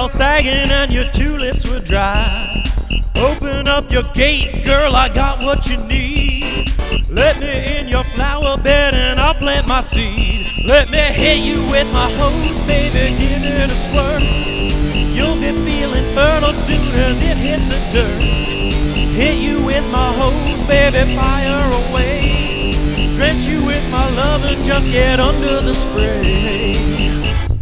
all sagging and your tulips were dry. Open up your gate, girl, I got what you need. Let me in your flower bed and I'll plant my seeds. Let me hit you with my hose, baby, give it a squirt. You'll be feeling fertile soon as it hits the turf. Hit you with my hose, baby, fire away. Drench you with my love and just get under the spray.